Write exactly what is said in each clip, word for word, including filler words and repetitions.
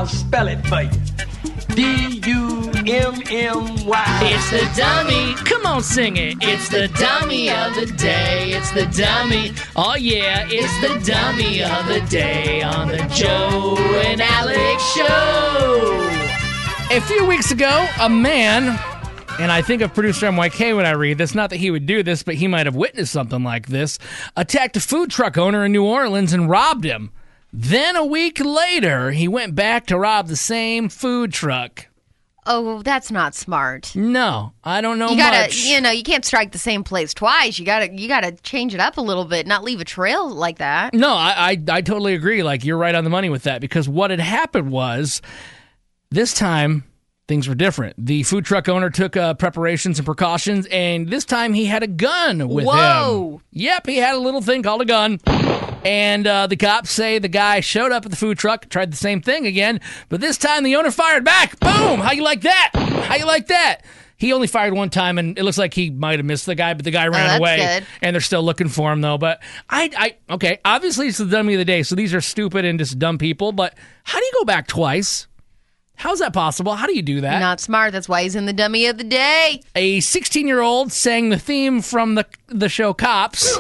I'll spell it for you. D U M M Y. It's the dummy. Come on, sing it. It's the dummy of the day. It's the dummy. Oh, yeah, it's the dummy of the day on the Joe and Alex Show. A few weeks ago, a man, and I think of producer M Y K when I read this, not that he would do this, but he might have witnessed something like this, attacked a food truck owner in New Orleans and robbed him. Then a week later, he went back to rob the same food truck. Oh, that's not smart. No, I don't know you gotta, much. You know, you can't strike the same place twice. You gotta, you gotta change it up a little bit, not leave a trail like that. No, I, I, I totally agree. Like, you're right on the money with that, because what had happened was, this time, things were different. The food truck owner took uh, preparations and precautions, and this time he had a gun with Whoa. him. Yep, he had a little thing called a gun. And uh, the cops say the guy showed up at the food truck, tried the same thing again, but this time the owner fired back. Boom! How you like that? How you like that? He only fired one time, and it looks like he might have missed the guy, but the guy ran oh, that's away. Good. And they're still looking for him, though. But I, I, okay, obviously it's the dummy of the day, so these are stupid and just dumb people, but how do you go back twice? How's that possible? How do you do that? Not smart. That's why he's in the dummy of the day. A sixteen-year-old sang the theme from the the show Cops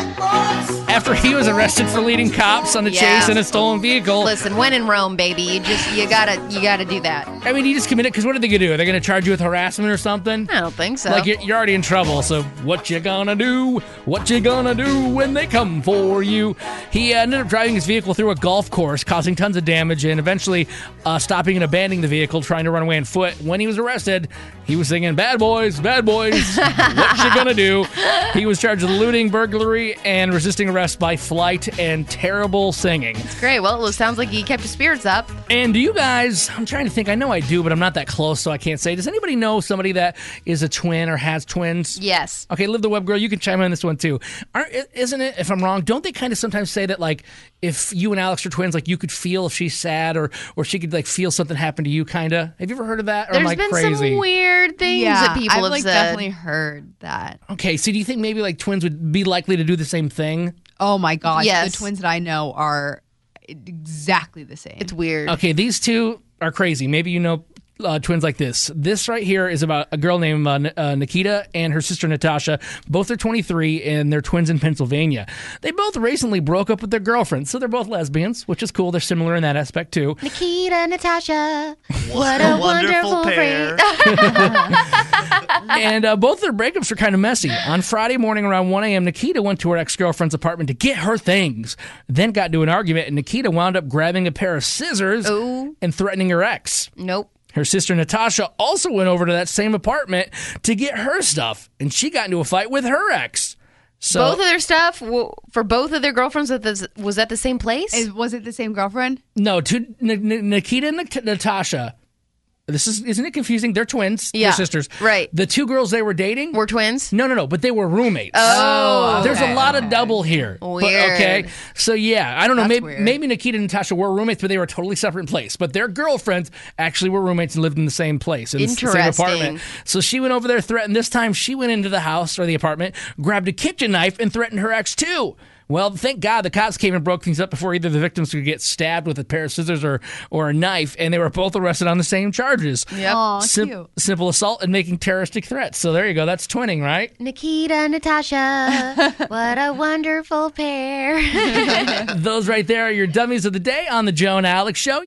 after he was arrested for leading cops on a Yeah. chase in a stolen vehicle. Listen, when in Rome, baby, you just you gotta you gotta do that. I mean, he just committed, because what are they going to do? Are they going to charge you with harassment or something? I don't think so. Like, you're, you're already in trouble, so what you gonna do? What you gonna do when they come for you? He uh, ended up driving his vehicle through a golf course, causing tons of damage, and eventually uh, stopping and abandoning the vehicle, trying to run away on foot. When he was arrested, he was singing, "Bad boys, bad boys, what you gonna do?" He was charged with looting, burglary, and resisting arrest by flight and terrible singing. Great. Well, it sounds like he kept his spirits up. And do you guys, I'm trying to think, I know I do, but I'm not that close, so I can't say. Does anybody know somebody that is a twin or has twins? Yes. Okay, Live the Web Girl, you can chime in on this one too. Aren't, isn't it, if I'm wrong, don't they kind of sometimes say that, like, if you and Alex are twins, like, you could feel if she's sad, or or she could, like, feel something happen to you, kind of? Have you ever heard of that? Or There's am I been crazy? some weird things yeah, that people I've have like said. definitely heard that. Okay, so do you think maybe, like, twins would be likely to do the same thing? Oh my gosh, Yes. the twins that I know are exactly the same. It's weird. Okay, these two are crazy. Maybe you know uh, twins like this. This right here is about a girl named uh, N- uh, Nikita and her sister Natasha. Both are twenty-three, and they're twins in Pennsylvania. They both recently broke up with their girlfriends, so they're both lesbians, which is cool. They're similar in that aspect, too. Nikita, Natasha, what a a wonderful wonderful pair. And uh, both their breakups are kind of messy. On Friday morning around one a.m., Nikita went to her ex-girlfriend's apartment to get her things, then got into an argument, and Nikita wound up grabbing a pair of scissors Ooh. and threatening her ex. Nope. Her sister Natasha also went over to that same apartment to get her stuff, and she got into a fight with her ex. So, Both of their stuff w- for both of their girlfriends at the, was at the same place? Is, was it the same girlfriend? no, to N- N- Nikita and Nat- Natasha. This is isn't it confusing? They're twins. Yeah, They're sisters. right. The two girls they were dating Were twins? No, no, no. But they were roommates. Oh, There's okay, a lot okay. of double here. But, Weird. okay. So yeah, I don't know. That's Maybe, weird. maybe Nikita and Natasha were roommates, but they were totally separate in place. But their girlfriends actually were roommates and lived in the same place, in the s- same Interesting. apartment. So she went over there, threatened. This time she went into the house or the apartment, grabbed a kitchen knife, and threatened her ex too. Well, thank God the cops came and broke things up before either the victims could get stabbed with a pair of scissors or, or a knife, and they were both arrested on the same charges. Yep. Aw, Sim- cute. simple assault and making terroristic threats. So there you go. That's twinning, right? Nikita, Natasha, what a wonderful pair. Those right there are your dummies of the day on the Joe and Alex Show.